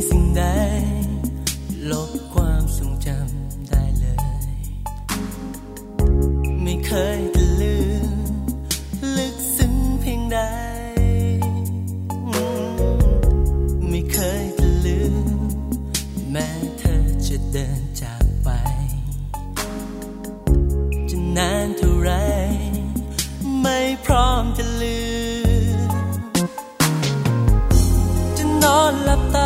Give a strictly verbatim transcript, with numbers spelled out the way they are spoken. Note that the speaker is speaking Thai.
สิ่งใดลบความทรงจำได้เลยไม่เคยจะลืมลึกซึ้งเพียงใดไม่เคยจะลืมแม้เธอจะเดินจากไปจะนานเท่าไรไม่พร้อมจะลืมจะนอนหลับตา